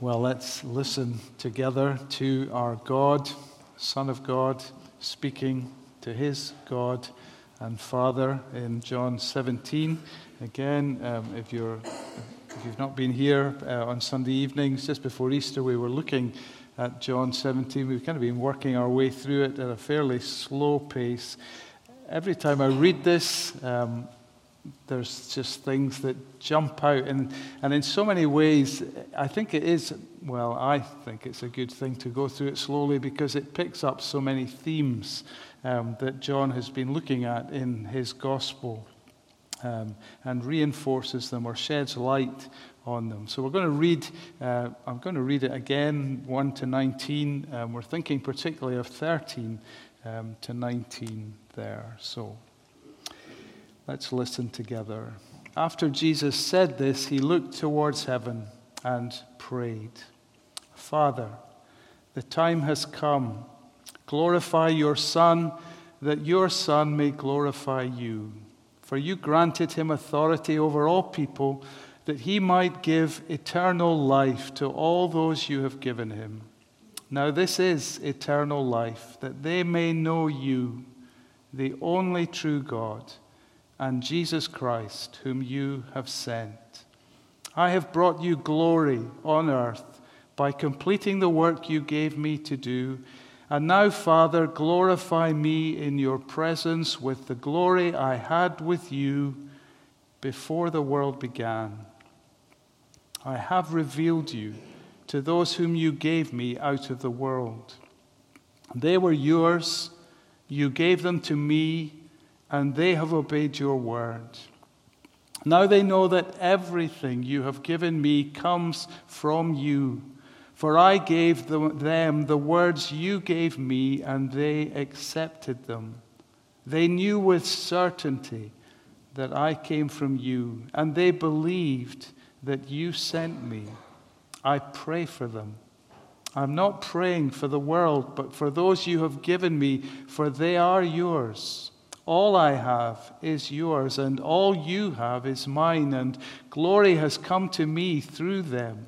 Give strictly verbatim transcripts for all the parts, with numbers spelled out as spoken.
Well, let's listen together to our God, Son of God, speaking to his God and Father in John seventeen. Again, um, if you're if you've not been here uh, on Sunday evenings, just before Easter, we were looking at John seventeen. We've kind of been working our way through it at a fairly slow pace. Every time I read this, um, there's just things that jump out. And, and in so many ways, I think it is, well, I think it's a good thing to go through it slowly because it picks up so many themes um, that John has been looking at in his gospel um, and reinforces them or sheds light on them. So we're going to read, uh, I'm going to read it again, one to nineteen. Um, we're thinking particularly of thirteen um, to nineteen there. So let's listen together. After Jesus said this, he looked towards heaven and prayed, "Father, the time has come. Glorify your Son, that your Son may glorify you. For you granted him authority over all people, that he might give eternal life to all those you have given him. Now this is eternal life, that they may know you, the only true God, and Jesus Christ, whom you have sent. I have brought you glory on earth by completing the work you gave me to do. And now, Father, glorify me in your presence with the glory I had with you before the world began. I have revealed you to those whom you gave me out of the world. They were yours, you gave them to me, and they have obeyed your word. Now they know that everything you have given me comes from you. For I gave them the words you gave me, and they accepted them. They knew with certainty that I came from you, and they believed that you sent me. I pray for them. I'm not praying for the world, but for those you have given me, for they are yours. All I have is yours, and all you have is mine, and glory has come to me through them.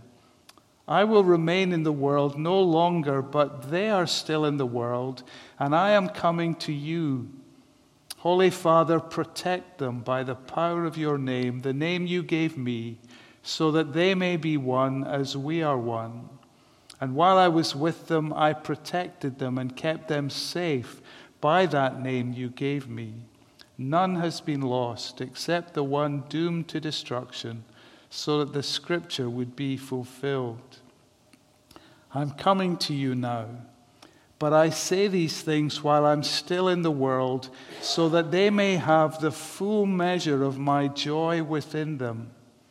I will remain in the world no longer, but they are still in the world, and I am coming to you. Holy Father, protect them by the power of your name, the name you gave me, so that they may be one as we are one. And while I was with them, I protected them and kept them safe by that name you gave me. None has been lost except the one doomed to destruction, so that the scripture would be fulfilled. I'm coming to you now, but I say these things while I'm still in the world, so that they may have the full measure of my joy within them.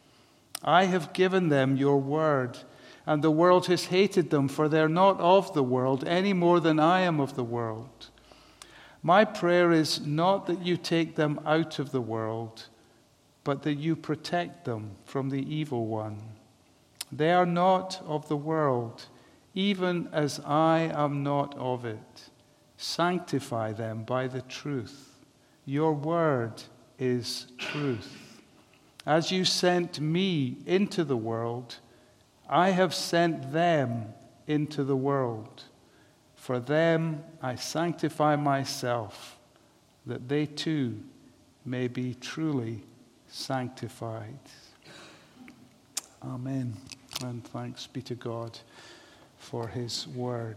I have given them your word, and the world has hated them, for they're not of the world any more than I am of the world. My prayer is not that you take them out of the world, but that you protect them from the evil one. They are not of the world, even as I am not of it. Sanctify them by the truth. Your word is truth. As you sent me into the world, I have sent them into the world. For them I sanctify myself, that they too may be truly sanctified. Amen. And thanks be to God for his word.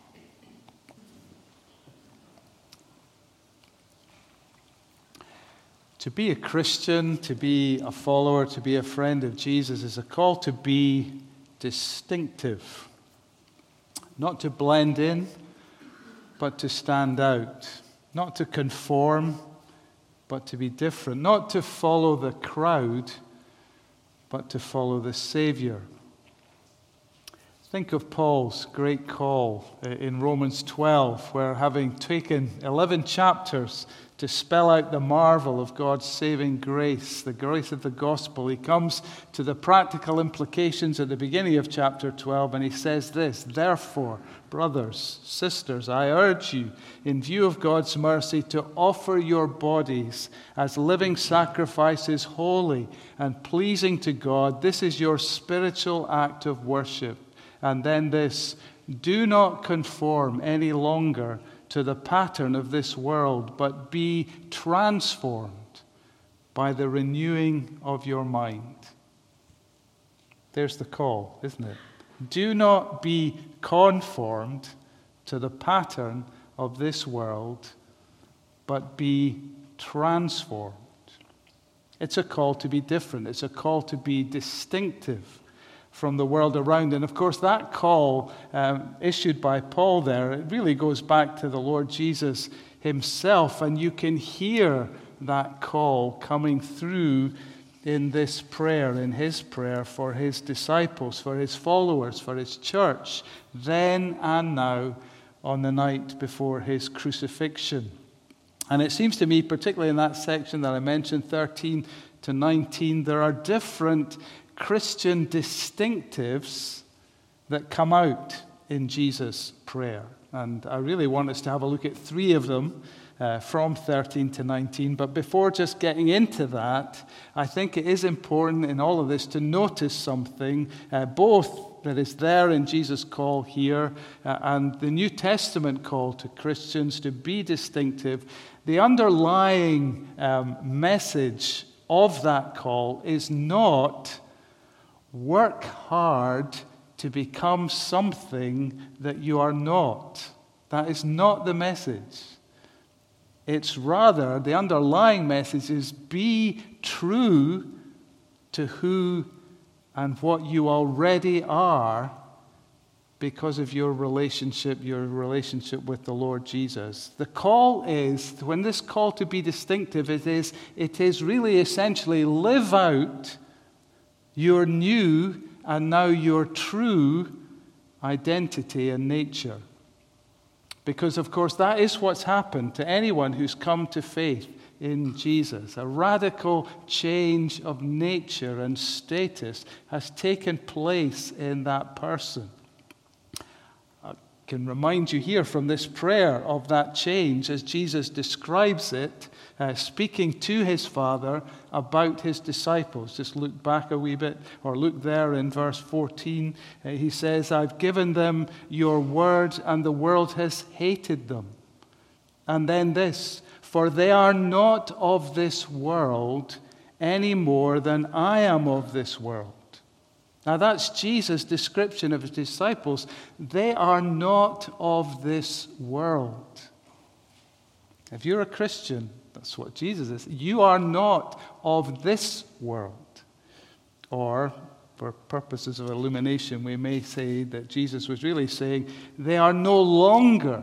To be a Christian, to be a follower, to be a friend of Jesus is a call to be distinctive. Not to blend in, but to stand out. Not to conform, but to be different. Not to follow the crowd, but to follow the Savior. Think of Paul's great call in Romans twelve, where having taken eleven chapters to spell out the marvel of God's saving grace, the grace of the gospel, he comes to the practical implications at the beginning of chapter twelve, and he says this: "Therefore, brothers, sisters, I urge you, in view of God's mercy, to offer your bodies as living sacrifices, holy and pleasing to God. This is your spiritual act of worship. And then this, do not conform any longer to the pattern of this world, but be transformed by the renewing of your mind. There's the call, isn't it? Do not be conformed to the pattern of this world, but be transformed. It's a call to be different. It's a call to be distinctive from the world around. And of course, that call um, issued by Paul there, it really goes back to the Lord Jesus himself. And you can hear that call coming through in this prayer, in his prayer for his disciples, for his followers, for his church, then and now on the night before his crucifixion. And it seems to me, particularly in that section that I mentioned, thirteen to nineteen, there are different Christian distinctives that come out in Jesus' prayer. And I really want us to have a look at three of them uh, from thirteen to nineteen. But before just getting into that, I think it is important in all of this to notice something, uh, both that is there in Jesus' call here uh, and the New Testament call to Christians to be distinctive. The underlying um, message of that call is not work hard to become something that you are not. That is not the message. It's rather, the underlying message is be true to who and what you already are because of your relationship, your relationship with the Lord Jesus. The call is, when this call to be distinctive, it is, it is really essentially live out your new and now your true identity and nature. Because, of course, that is what's happened to anyone who's come to faith in Jesus. A radical change of nature and status has taken place in that person. I can remind you here from this prayer of that change as Jesus describes it, uh, speaking to his Father about his disciples. Just look back a wee bit, or look there in verse fourteen. Uh, he says, I've given them your word, and the world has hated them. And then this, for they are not of this world any more than I am of this world. Now that's Jesus' description of his disciples. They are not of this world. If you're a Christian, that's what Jesus is. You are not of this world. Or, for purposes of illumination, we may say that Jesus was really saying, they are no longer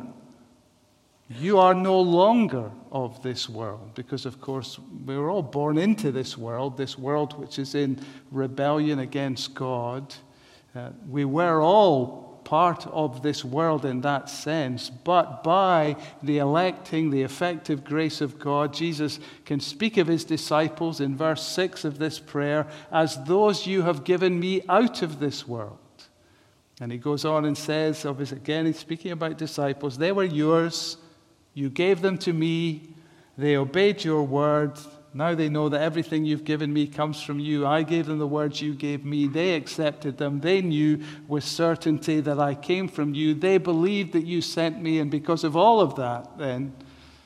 You are no longer of this world, because, of course, we were all born into this world, this world which is in rebellion against God. Uh, we were all part of this world in that sense, but by the electing, the effective grace of God, Jesus can speak of his disciples in verse six of this prayer as those you have given me out of this world. And he goes on and says, of his, again, he's speaking about disciples, they were yours. You gave them to me. They obeyed your word. Now they know that everything you've given me comes from you. I gave them the words you gave me. They accepted them. They knew with certainty that I came from you. They believed that you sent me. And because of all of that, then,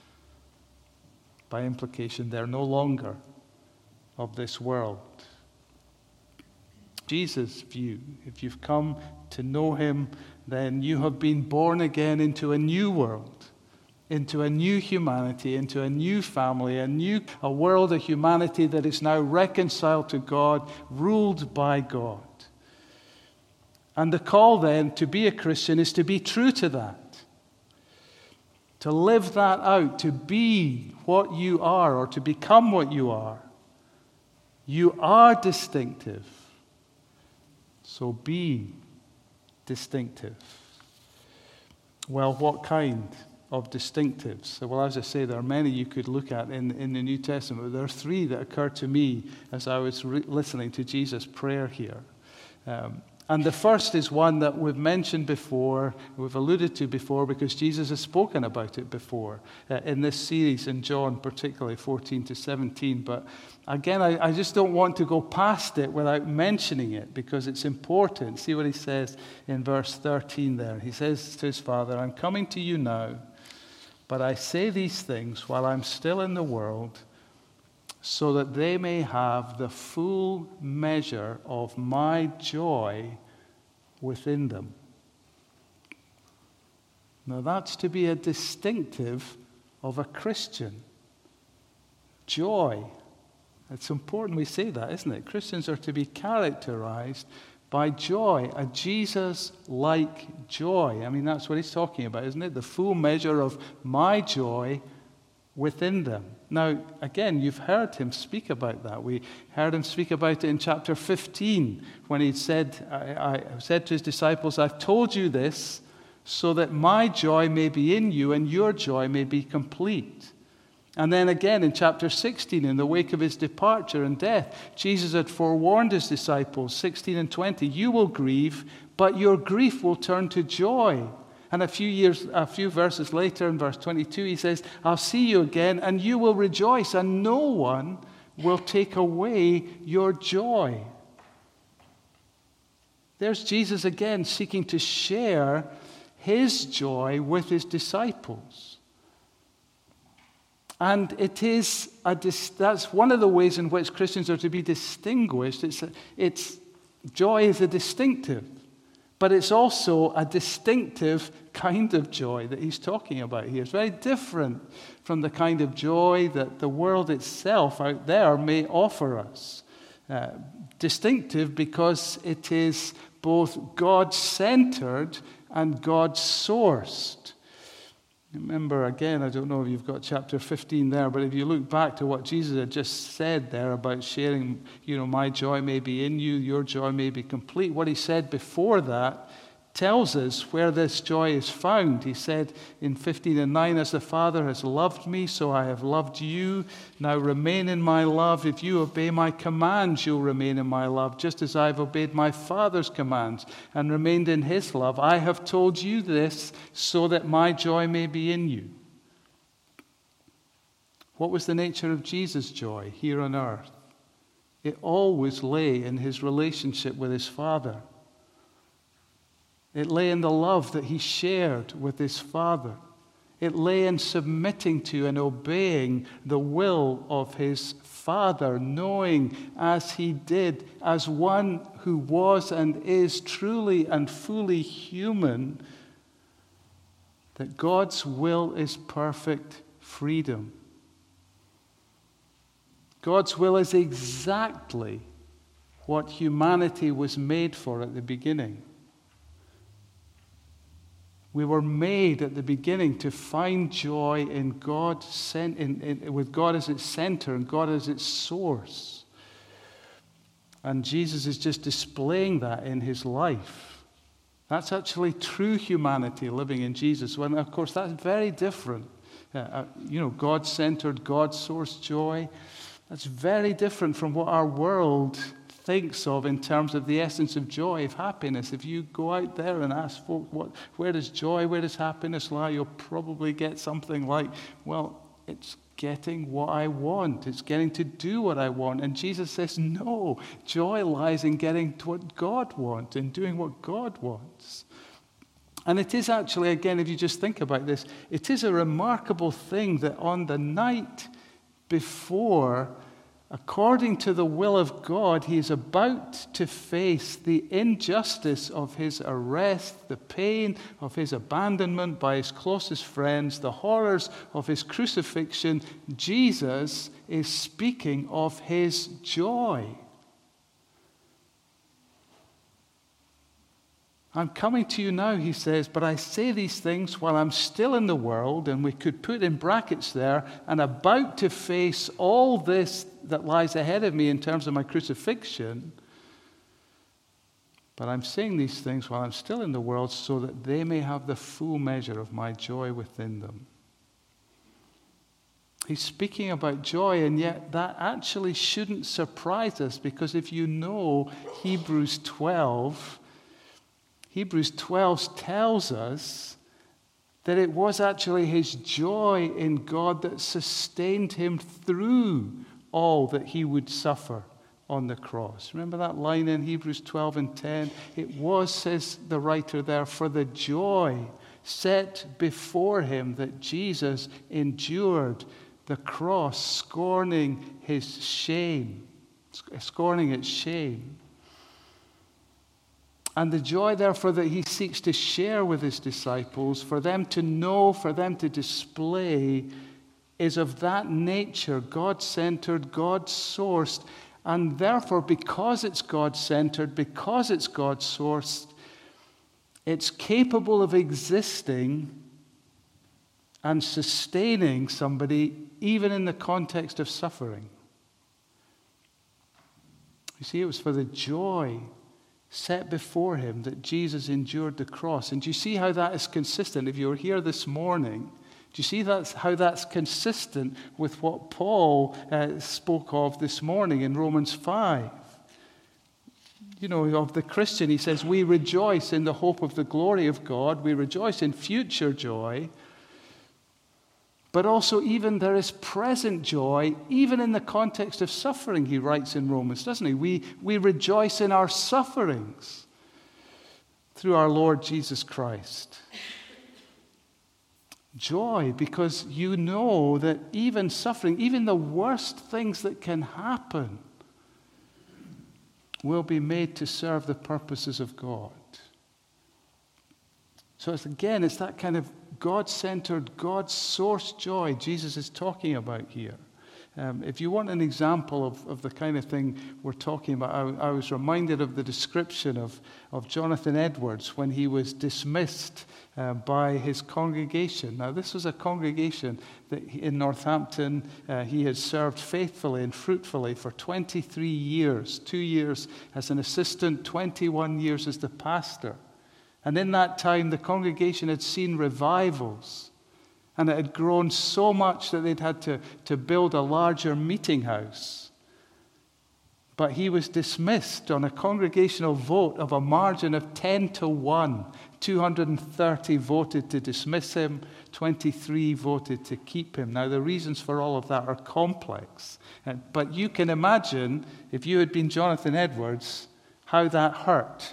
by implication, they're no longer of this world. Jesus' view, if you've come to know him, then you have been born again into a new world, into a new humanity, into a new family, a new a world of humanity that is now reconciled to God, ruled by God. And the call then to be a Christian is to be true to that, to live that out, to be what you are or to become what you are. You are distinctive, so be distinctive. Well, what kind of distinctives? Well, as I say, there are many you could look at in, in the New Testament, but there are three that occurred to me as I was re- listening to Jesus' prayer here. Um, And the first is one that we've mentioned before, we've alluded to before, because Jesus has spoken about it before uh, in this series, in John particularly, fourteen to seventeen. But again, I, I just don't want to go past it without mentioning it, because it's important. See what he says in verse thirteen there. He says to his Father, I'm coming to you now, but I say these things while I'm still in the world, so that they may have the full measure of my joy within them. Now that's to be a distinctive of a Christian. Joy. It's important we say that, isn't it? Christians are to be characterized by joy, a Jesus-like joy. I mean, that's what he's talking about, isn't it? The full measure of my joy within them. Now, again, you've heard him speak about that. We heard him speak about it in chapter fifteen when he said, I, I said to his disciples, I've told you this so that my joy may be in you and your joy may be complete. And then again in chapter sixteen, in the wake of his departure and death, Jesus had forewarned his disciples, sixteen and twenty, you will grieve, but your grief will turn to joy. And a few years, a few verses later, in verse twenty-two, he says, I'll see you again, and you will rejoice, and no one will take away your joy. There's Jesus again seeking to share his joy with his disciples. And it is a that's one of the ways in which Christians are to be distinguished. It's, a, it's joy is a distinctive. But it's also a distinctive kind of joy that he's talking about here. It's very different from the kind of joy that the world itself out there may offer us. Uh, distinctive because it is both God-centered and God-sourced. Remember, again, I don't know if you've got chapter fifteen there, but if you look back to what Jesus had just said there about sharing, you know, my joy may be in you, your joy may be complete. What he said before that tells us where this joy is found. He said in fifteen and nine, as the Father has loved me, so I have loved you. Now remain in my love. If you obey my commands, you'll remain in my love, just as I've obeyed my Father's commands and remained in his love. I have told you this so that my joy may be in you. What was the nature of Jesus' joy here on earth? It always lay in his relationship with his Father. It lay in the love that he shared with his Father. It lay in submitting to and obeying the will of his Father, knowing as he did, as one who was and is truly and fully human, that God's will is perfect freedom. God's will is exactly what humanity was made for at the beginning. We were made at the beginning to find joy in God, in, in, with God as its center and God as its source. And Jesus is just displaying that in his life. That's actually true humanity living in Jesus. When, of course, that's very different. Uh, uh, you know, God-centered, God-sourced joy. That's very different from what our world thinks of in terms of the essence of joy, of happiness. If you go out there and ask folk, what, where does joy, where does happiness lie, you'll probably get something like, well, it's getting what I want. It's getting to do what I want. And Jesus says, no, joy lies in getting to what God wants and doing what God wants. And it is actually, again, if you just think about this, it is a remarkable thing that on the night before, according to the will of God, he is about to face the injustice of his arrest, the pain of his abandonment by his closest friends, the horrors of his crucifixion. Jesus is speaking of his joy. I'm coming to you now, he says, but I say these things while I'm still in the world, and we could put in brackets there, and about to face all this that lies ahead of me in terms of my crucifixion. But I'm saying these things while I'm still in the world so that they may have the full measure of my joy within them. He's speaking about joy, and yet that actually shouldn't surprise us, because if you know Hebrews twelve, Hebrews twelve tells us that it was actually his joy in God that sustained him through all that he would suffer on the cross. Remember that line in Hebrews twelve and ten? It was, says the writer there, for the joy set before him that Jesus endured the cross, scorning his shame, scorning its shame. And the joy, therefore, that he seeks to share with his disciples, for them to know, for them to display, is of that nature, God-centered, God-sourced. And therefore, because it's God-centered, because it's God-sourced, it's capable of existing and sustaining somebody even in the context of suffering. You see, it was for the joy set before him that Jesus endured the cross. And do you see how that is consistent? If you were here this morning, do you see that's how that's consistent with what Paul uh, spoke of this morning in Romans five? You know, of the Christian, he says, we rejoice in the hope of the glory of God. We rejoice in future joy. But also even there is present joy, even in the context of suffering, he writes in Romans, doesn't he? We, we rejoice in our sufferings through our Lord Jesus Christ. Joy, because you know that even suffering, even the worst things that can happen, will be made to serve the purposes of God. So it's, again, it's that kind of God-centered, God-sourced joy Jesus is talking about here. Um, if you want an example of, of the kind of thing we're talking about, I, I was reminded of the description of, of Jonathan Edwards when he was dismissed uh, by his congregation. Now, this was a congregation that he, in Northampton uh, he had served faithfully and fruitfully for twenty-three years, two years as an assistant, twenty-one years as the pastor. And in that time, the congregation had seen revivals. And it had grown so much that they'd had to, to build a larger meeting house. But he was dismissed on a congregational vote of a margin of ten to one. two hundred thirty voted to dismiss him, twenty-three voted to keep him. Now, the reasons for all of that are complex. But you can imagine, if you had been Jonathan Edwards, how that hurt.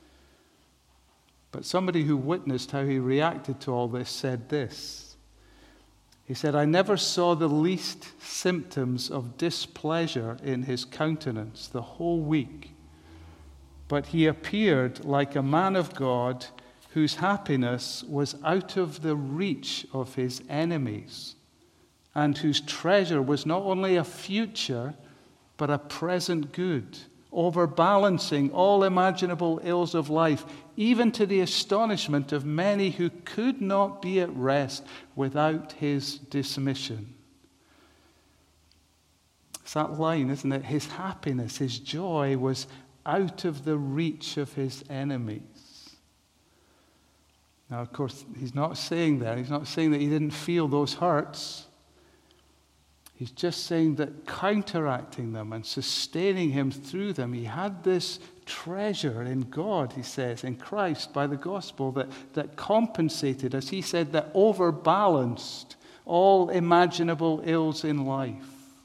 But somebody who witnessed how he reacted to all this said this. He said, I never saw the least symptoms of displeasure in his countenance the whole week, but he appeared like a man of God whose happiness was out of the reach of his enemies, and whose treasure was not only a future, but a present good, overbalancing all imaginable ills of life, even to the astonishment of many who could not be at rest without his dismission. It's that line, isn't it? His happiness, his joy was out of the reach of his enemies. Now, of course, he's not saying that. He's not saying that he didn't feel those hurts. He's just saying that counteracting them and sustaining him through them, he had this treasure in God, he says, in Christ, by the gospel, that, that compensated, as he said, that overbalanced all imaginable ills in life.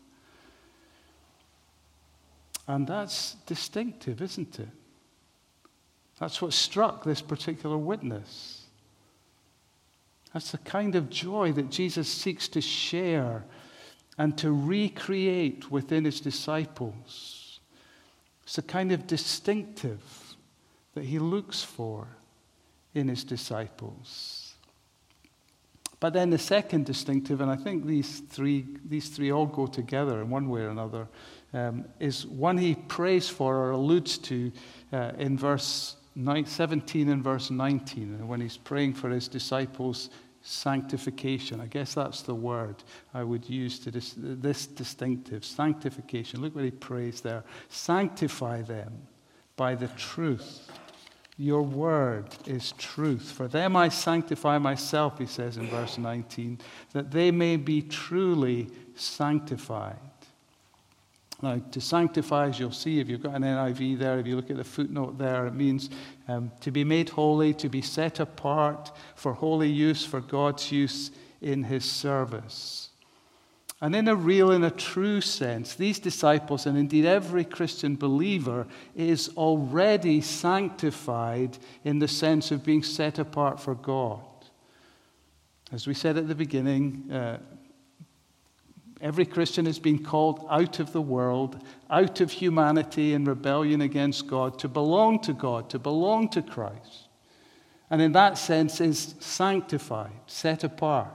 And that's distinctive, isn't it? That's what struck this particular witness. That's the kind of joy that Jesus seeks to share and to recreate within his disciples. It's a kind of distinctive that he looks for in his disciples. But then the second distinctive, and I think these three, these three all go together in one way or another, um, is one he prays for or alludes to uh, in verse seventeen and verse nineteen, when he's praying for his disciples' sanctification. I guess that's the word I would use to this, this distinctive, sanctification. Look what he prays there. Sanctify them by the truth. Your word is truth. For them I sanctify myself, he says in verse nineteen, that they may be truly sanctified. Now, to sanctify, as you'll see, if you've got an N I V there, if you look at the footnote there, it means um, to be made holy, to be set apart for holy use, for God's use in his service. And in a real and a true sense, these disciples, and indeed every Christian believer, is already sanctified in the sense of being set apart for God. As we said at the beginning, uh, every Christian has been called out of the world, out of humanity and rebellion against God, to belong to God, to belong to Christ. And in that sense is sanctified, set apart.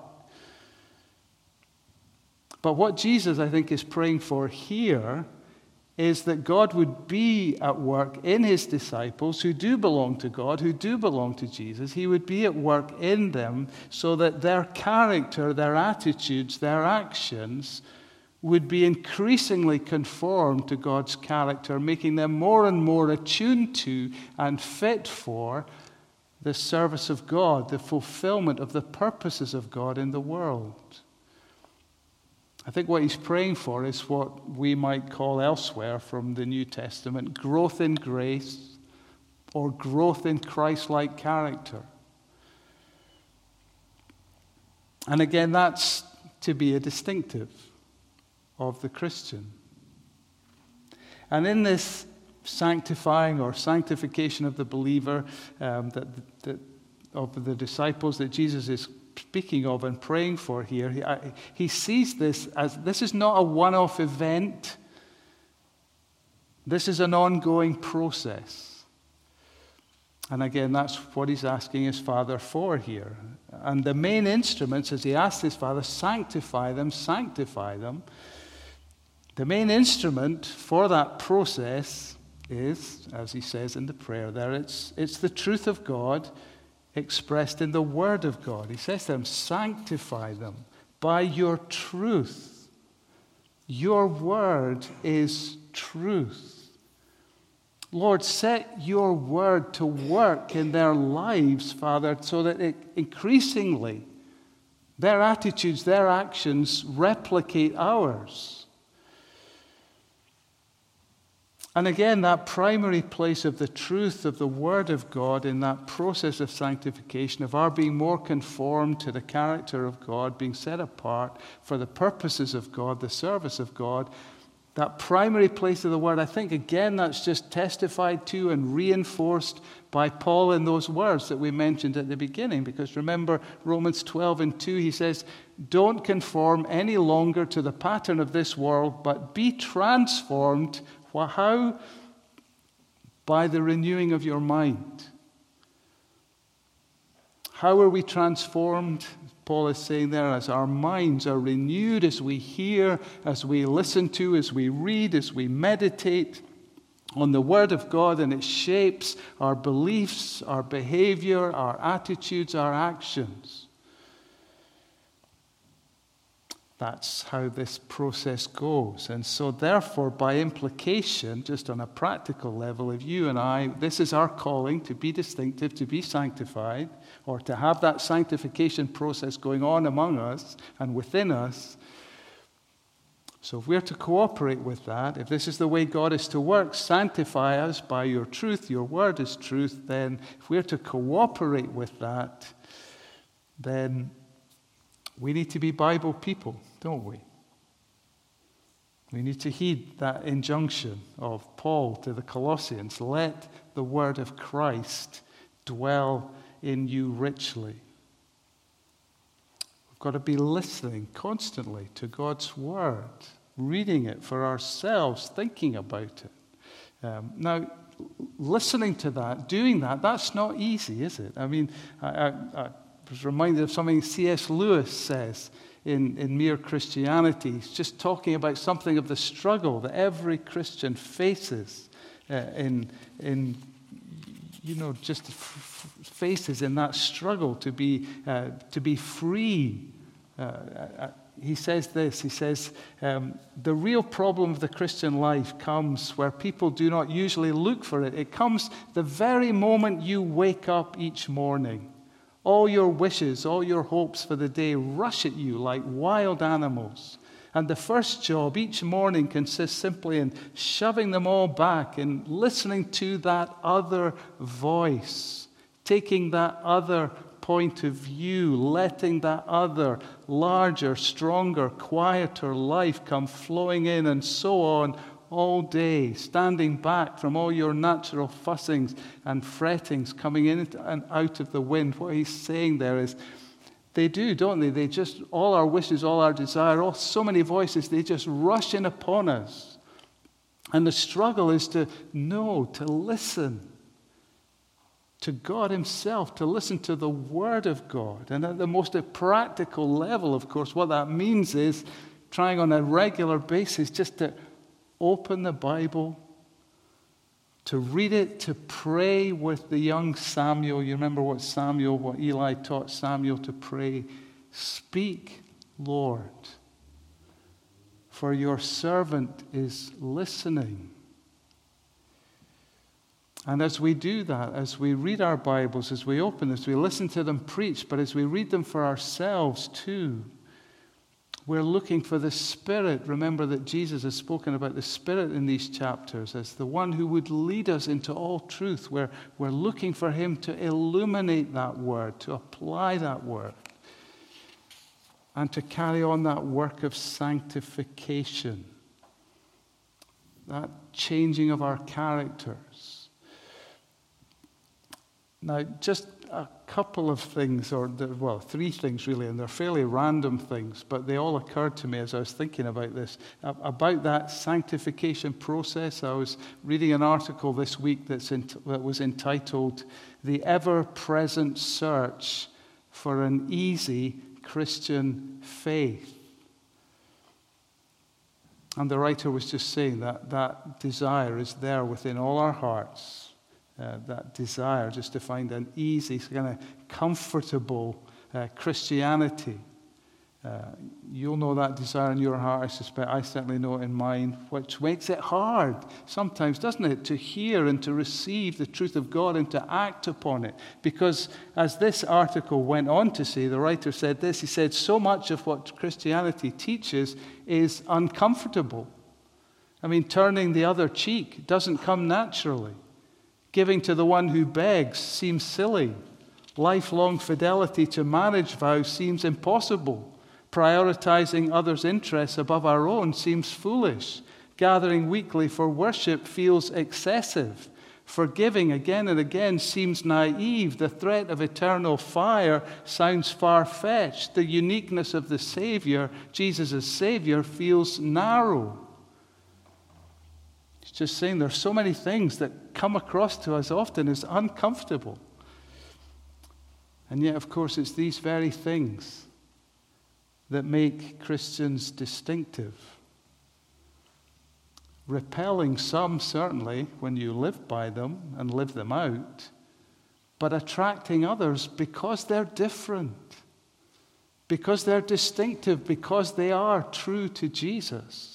But what Jesus, I think, is praying for here is that God would be at work in his disciples who do belong to God, who do belong to Jesus. He would be at work in them so that their character, their attitudes, their actions would be increasingly conformed to God's character, making them more and more attuned to and fit for the service of God, the fulfillment of the purposes of God in the world. I think what he's praying for is what we might call elsewhere from the New Testament growth in grace or growth in Christ-like character. And again, that's to be a distinctive of the Christian. And in this sanctifying or sanctification of the believer, um, that, that of the disciples that Jesus is speaking of and praying for here, he, I, he sees this as this is not a one-off event. This is an ongoing process. And again, that's what he's asking his Father for here. And the main instruments, as he asks his Father, sanctify them, sanctify them. The main instrument for that process is, as he says in the prayer there, it's, it's the truth of God expressed in the Word of God. He says to them, sanctify them by your truth. Your Word is truth. Lord, set your Word to work in their lives, Father, so that it increasingly their attitudes, their actions replicate ours. And again, that primary place of the truth of the Word of God in that process of sanctification, of our being more conformed to the character of God, being set apart for the purposes of God, the service of God, that primary place of the Word, I think, again, that's just testified to and reinforced by Paul in those words that we mentioned at the beginning. Because remember, Romans twelve and two, he says, don't conform any longer to the pattern of this world, but be transformed. Well, how? By the renewing of your mind. How are we transformed? Paul is saying there, as our minds are renewed, as we hear, as we listen to, as we read, as we meditate on the Word of God, and it shapes our beliefs, our behavior, our attitudes, our actions. That's how this process goes. And so therefore, by implication, just on a practical level, if you and I, this is our calling to be distinctive, to be sanctified, or to have that sanctification process going on among us and within us. So if we're to cooperate with that, if this is the way God is to work, sanctify us by your truth, your Word is truth, then if we're to cooperate with that, then we need to be Bible people, don't we? We need to heed that injunction of Paul to the Colossians. Let the word of Christ dwell in you richly. We've got to be listening constantly to God's word, reading it for ourselves, thinking about it. Um, now, listening to that, doing that, that's not easy, is it? I mean, I... I, I I was reminded of something C S Lewis says in, in Mere Christianity. He's just talking about something of the struggle that every Christian faces uh, in, in, you know, just f- faces in that struggle to be, uh, to be free. Uh, uh, he says this, he says, um, the real problem of the Christian life comes where people do not usually look for it. It comes the very moment you wake up each morning. All your wishes, all your hopes for the day rush at you like wild animals. And the first job each morning consists simply in shoving them all back and listening to that other voice, taking that other point of view, letting that other larger, stronger, quieter life come flowing in, and so on all day, standing back from all your natural fussings and frettings coming in and out of the wind. What he's saying there is, they do, don't they? They just, all our wishes, all our desire, all so many voices, they just rush in upon us. And the struggle is to know, to listen to God himself, to listen to the Word of God. And at the most practical level, of course, what that means is trying on a regular basis just to open the Bible, to read it, to pray with the young Samuel. You remember what Samuel, what Eli taught Samuel to pray? Speak, Lord, for your servant is listening. And as we do that, as we read our Bibles, as we open, as we listen to them preach, but as we read them for ourselves too, we're looking for the Spirit. Remember that Jesus has spoken about the Spirit in these chapters as the one who would lead us into all truth. We're, we're looking for him to illuminate that word, to apply that word, and to carry on that work of sanctification, that changing of our characters. Now, just a couple of things, or the, well, three things really, and they're fairly random things, but they all occurred to me as I was thinking about this. About that sanctification process, I was reading an article this week that's in, that was entitled, "The Ever-Present Search for an Easy Christian Faith." And the writer was just saying that that desire is there within all our hearts. Uh, that desire just to find an easy, kind of comfortable uh, Christianity. Uh, you'll know that desire in your heart, I suspect. I certainly know it in mine, which makes it hard sometimes, doesn't it, to hear and to receive the truth of God and to act upon it. Because as this article went on to say, the writer said this, he said, so much of what Christianity teaches is uncomfortable. I mean, turning the other cheek doesn't come naturally. Giving to the one who begs seems silly. Lifelong fidelity to marriage vows seems impossible. Prioritizing others' interests above our own seems foolish. Gathering weekly for worship feels excessive. Forgiving again and again seems naive. The threat of eternal fire sounds far-fetched. The uniqueness of the Savior, Jesus as Savior, feels narrow. He's just saying there's so many things that come across to us often as uncomfortable. And yet, of course, it's these very things that make Christians distinctive. Repelling some, certainly, when you live by them and live them out, but attracting others because they're different, because they're distinctive, because they are true to Jesus.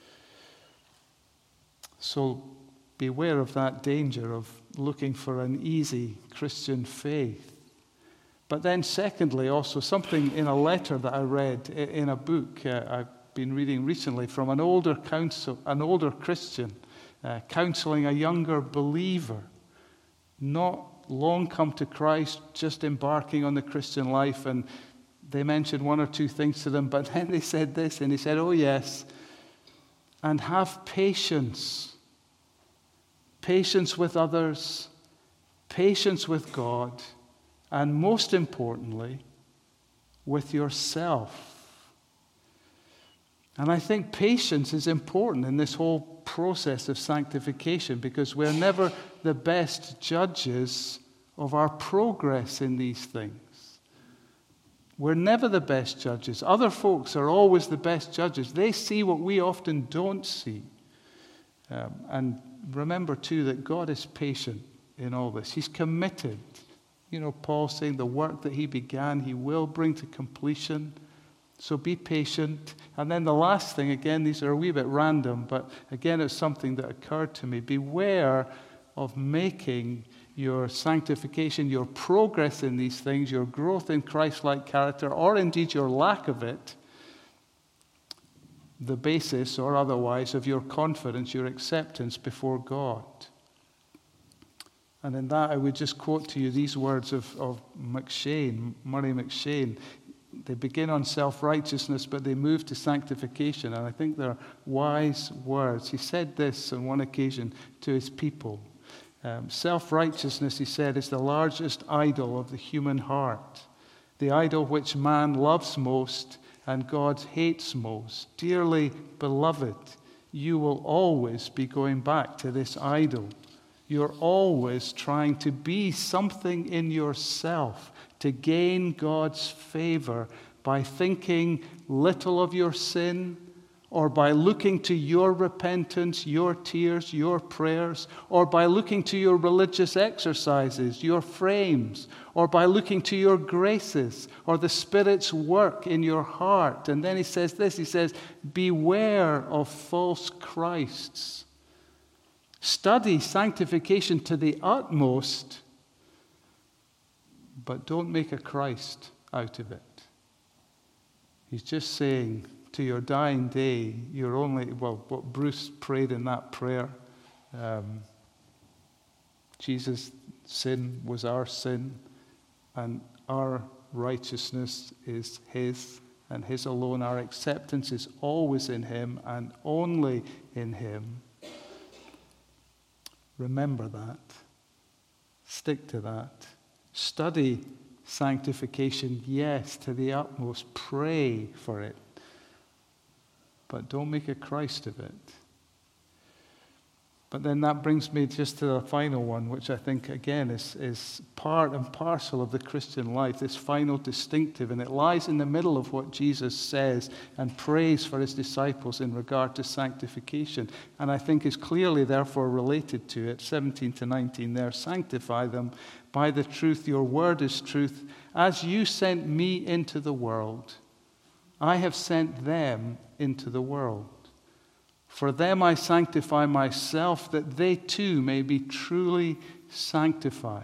So beware of that danger of looking for an easy Christian faith. But then secondly, also something in a letter that I read in a book uh, I've been reading recently from an older counsel, an older Christian uh, counseling a younger believer, not long come to Christ, just embarking on the Christian life. And they mentioned one or two things to them, but then they said this, and he said, oh yes, and have patience. Patience with others, patience with God, and most importantly, with yourself. And I think patience is important in this whole process of sanctification, because we're never the best judges of our progress in these things. We're never the best judges. Other folks are always the best judges. They see what we often don't see. Um, and remember, too, that God is patient in all this. He's committed. You know, Paul saying the work that he began, he will bring to completion. So be patient. And then the last thing, again, these are a wee bit random, but again, it's something that occurred to me. Beware of making your sanctification, your progress in these things, your growth in Christ-like character, or indeed your lack of it, the basis or otherwise of your confidence, your acceptance before God. And in that, I would just quote to you these words of, of McCheyne, Murray M'Cheyne. They begin on self-righteousness, but they move to sanctification. And I think they're wise words. He said this on one occasion to his people. Um, self-righteousness, he said, is the largest idol of the human heart. The idol which man loves most and God hates most. Dearly beloved, you will always be going back to this idol. You're always trying to be something in yourself to gain God's favor by thinking little of your sin, or by looking to your repentance, your tears, your prayers, or by looking to your religious exercises, your frames, or by looking to your graces, or the Spirit's work in your heart. And then he says this, he says, beware of false Christs. Study sanctification to the utmost, but don't make a Christ out of it. He's just saying, to your dying day, you're only, well, what Bruce prayed in that prayer, um, Jesus' sin was our sin, and our righteousness is his, and his alone. Our acceptance is always in him and only in him. Remember that. Stick to that. Study sanctification, yes, to the utmost. Pray for it. But don't make a Christ of it. But then that brings me just to the final one, which I think, again, is, is part and parcel of the Christian life, this final distinctive. And it lies in the middle of what Jesus says and prays for his disciples in regard to sanctification. And I think is clearly, therefore, related to it. seventeen to nineteen there. Sanctify them by the truth. Your word is truth. As you sent me into the world, I have sent them into the world. For them I sanctify myself, that they too may be truly sanctified.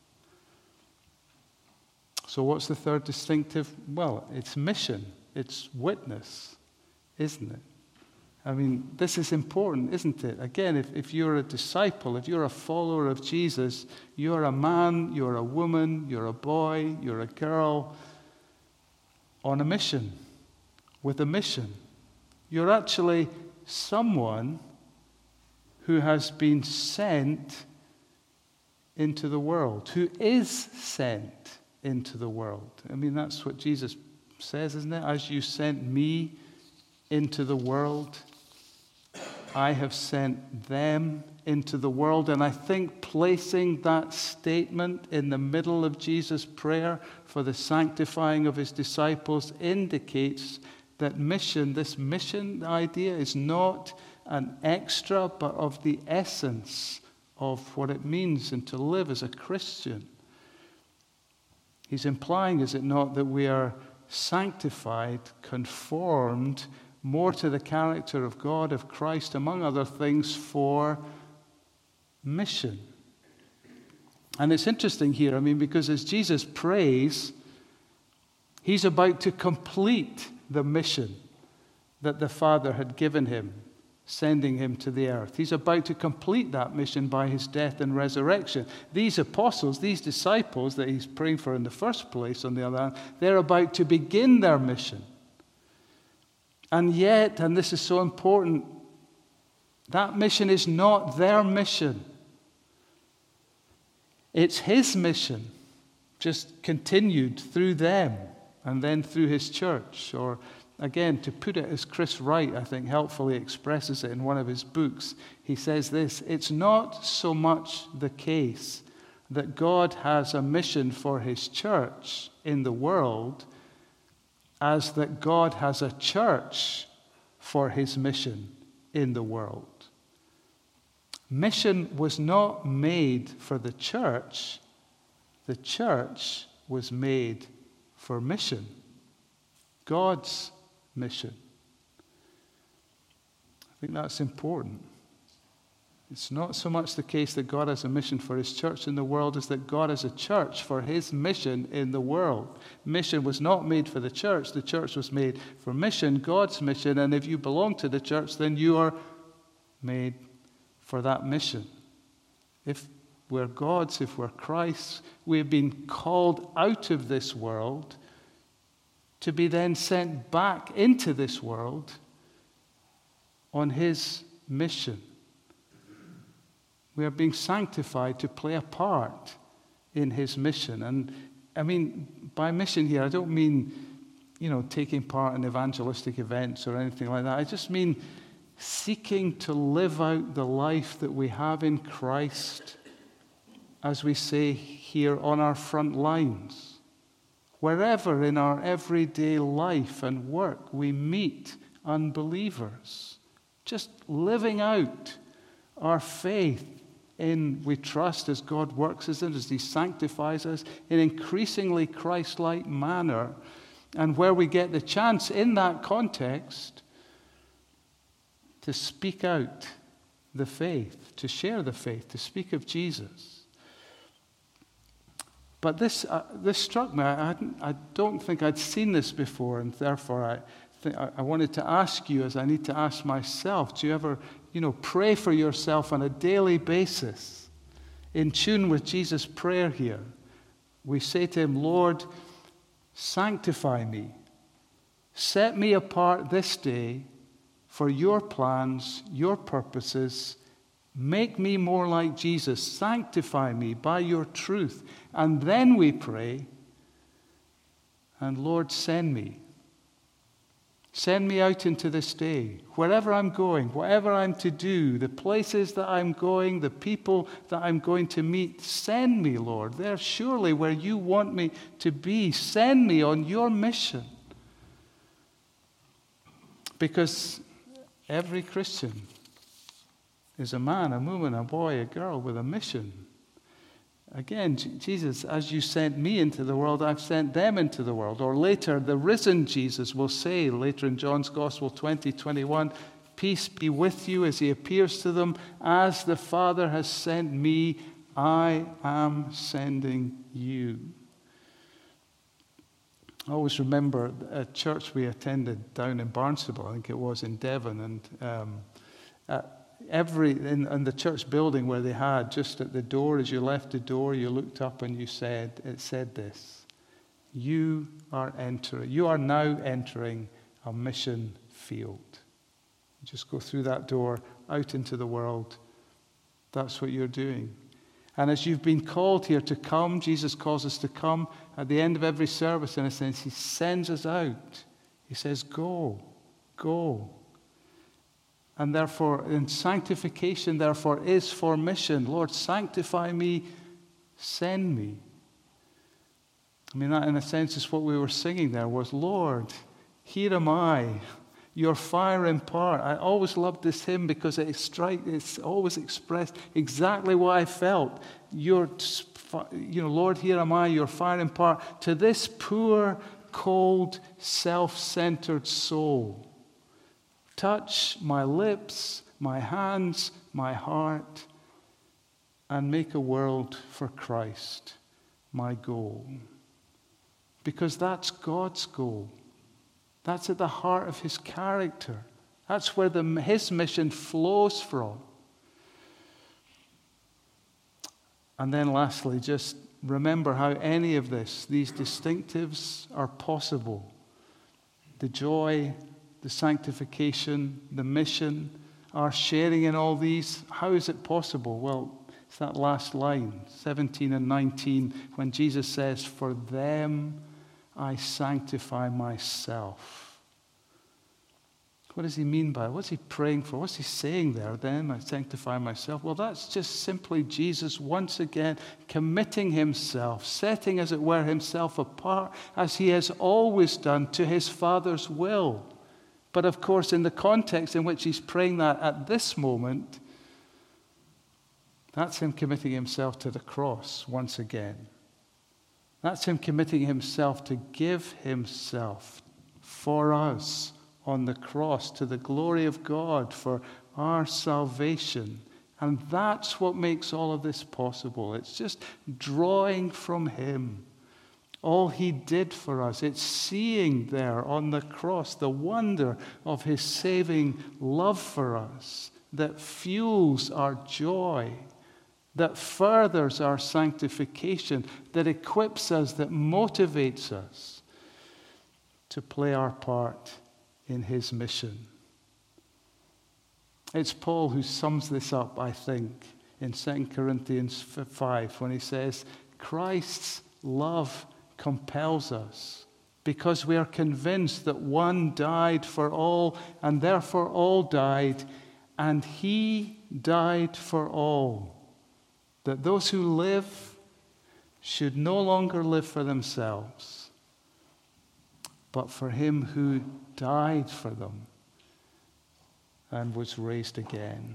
So what's the third distinctive? Well, it's mission. It's witness, isn't it? I mean, this is important, isn't it? Again, if, if you're a disciple, if you're a follower of Jesus, you're a man, you're a woman, you're a boy, you're a girl on a mission, with a mission. You're actually someone who has been sent into the world, who is sent into the world. I mean, that's what Jesus says, isn't it? As you sent me into the world, I have sent them into the world. And I think placing that statement in the middle of Jesus' prayer for the sanctifying of his disciples indicates that mission, this mission idea, is not an extra, but of the essence of what it means and to live as a Christian. He's implying, is it not, that we are sanctified, conformed more to the character of God, of Christ, among other things, for mission. And it's interesting here, I mean, because as Jesus prays, he's about to complete the mission that the Father had given him, sending him to the earth. He's about to complete that mission by his death and resurrection. These apostles, these disciples that he's praying for in the first place, on the other hand, they're about to begin their mission. And yet, and this is so important, that mission is not their mission. It's his mission, just continued through them. And then through his church. Or again, to put it as Chris Wright, I think, helpfully expresses it in one of his books. He says this: it's not so much the case that God has a mission for his church in the world as that God has a church for his mission in the world. Mission was not made for the church. The church was made for mission, God's mission. I think that's important. It's not so much the case that God has a mission for his church in the world as that God has a church for his mission in the world. Mission was not made for the church. The church was made for mission, God's mission. And if you belong to the church, then you are made for that mission. If we're God's, if we're Christ's, we've been called out of this world to be then sent back into this world on his mission. We are being sanctified to play a part in his mission. And I mean, by mission here, I don't mean, you know, taking part in evangelistic events or anything like that. I just mean seeking to live out the life that we have in Christ, as we say here, on our front lines. Wherever in our everyday life and work we meet unbelievers, just living out our faith in, we trust, as God works us in, as he sanctifies us in increasingly Christ-like manner, and where we get the chance in that context to speak out the faith, to share the faith, to speak of Jesus. But this uh, this struck me. I, hadn't, I don't think I'd seen this before, and therefore I, th- I wanted to ask you, as I need to ask myself, do you ever, you know, pray for yourself on a daily basis, in tune with Jesus' prayer here? We say to him, Lord, sanctify me. Set me apart this day for your plans, your purposes. Make me more like Jesus. Sanctify me by your truth. And then we pray, and Lord, send me. Send me out into this day, wherever I'm going, whatever I'm to do, the places that I'm going, the people that I'm going to meet. Send me, Lord, there surely where you want me to be. Send me on your mission. Because every Christian is a man, a woman, a boy, a girl with a mission. Again, Jesus, as you sent me into the world, I've sent them into the world. Or later, the risen Jesus will say, later in John's Gospel twenty, twenty-one, peace be with you, as he appears to them, as the Father has sent me, I am sending you. I always remember a church we attended down in Barnstable, I think it was in Devon, and um, at Every in, in the church building where they had, just at the door, as you left the door, you looked up and you said, it said this: you are entering, you are now entering a mission field. You just go through that door out into the world. That's what you're doing. And as you've been called here to come, Jesus calls us to come at the end of every service. In a sense, he sends us out. He says, go, go. And therefore, in sanctification, therefore, is for mission. Lord, sanctify me, send me. I mean, that in a sense is what we were singing there was, Lord, here am I, your fire impart. I always loved this hymn because it strike, it's always expressed exactly what I felt. Your, you know, Lord, here am I, your fire impart to this poor, cold, self-centered soul. Touch my lips, my hands, my heart, and make a world for Christ my goal. Because that's God's goal. That's at the heart of his character. That's where the, his mission flows from. And then lastly, just remember how any of this, these distinctives are possible. The joy, the sanctification, the mission, our sharing in all these. How is it possible? Well, it's that last line, seventeen and nineteen, when Jesus says, for them I sanctify myself. What does he mean by it? What's he praying for? What's he saying there? Then I sanctify myself. Well, that's just simply Jesus once again committing himself, setting, as it were, himself apart, as he has always done, to his Father's will. But of course, in the context in which he's praying that at this moment, that's him committing himself to the cross once again. That's him committing himself to give himself for us on the cross to the glory of God for our salvation And that's what makes all of this possible. It's just drawing from him. All he did for us. It's seeing there on the cross the wonder of his saving love for us that fuels our joy, that furthers our sanctification, that equips us, that motivates us to play our part in his mission. It's Paul who sums this up, I think, in Second Corinthians five when he says, Christ's love compels us because we are convinced that one died for all and therefore all died, and he died for all, that those who live should no longer live for themselves, but for him who died for them and was raised again.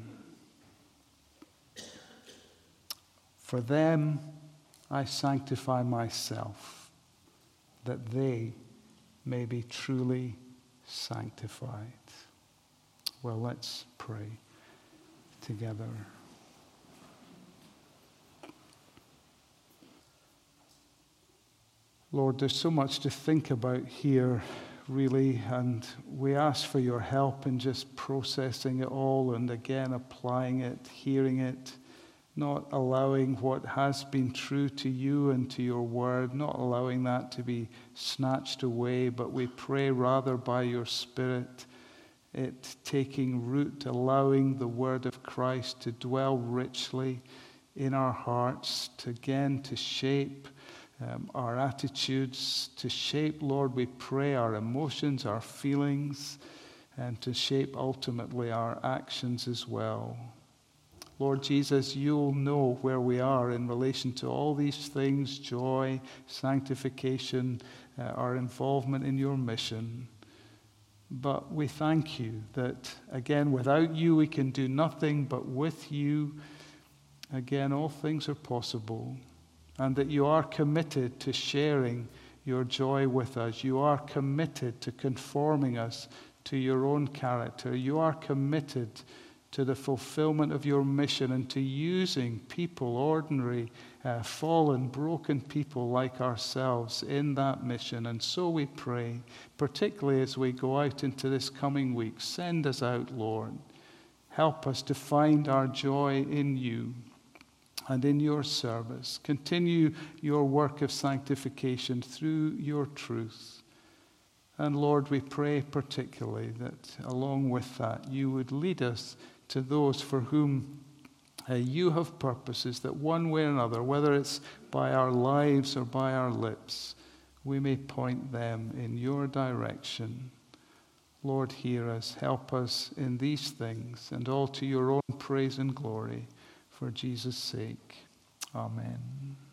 For them I sanctify myself, that they may be truly sanctified. Well, let's pray together. Lord, there's so much to think about here, really, and we ask for your help in just processing it all and again applying it, hearing it, not allowing what has been true to you and to your word, not allowing that to be snatched away, but we pray rather by your Spirit, it taking root, allowing the word of Christ to dwell richly in our hearts, to again to shape Um, our attitudes, to shape, Lord, we pray, our emotions, our feelings, and to shape ultimately our actions as well. Lord Jesus, you'll know where we are in relation to all these things, joy, sanctification, uh, our involvement in your mission. But we thank you that, again, without you we can do nothing, but with you, again, all things are possible. And that you are committed to sharing your joy with us. You are committed to conforming us to your own character. You are committed to the fulfillment of your mission and to using people, ordinary, uh, fallen, broken people like ourselves in that mission. And so we pray, particularly as we go out into this coming week, send us out, Lord. Help us to find our joy in you and in your service. Continue your work of sanctification through your truth. And Lord, we pray particularly that along with that, you would lead us to those for whom uh, you have purposes, that one way or another, whether it's by our lives or by our lips, we may point them in your direction. Lord, hear us, help us in these things, and all to your own praise and glory. For Jesus' sake, amen.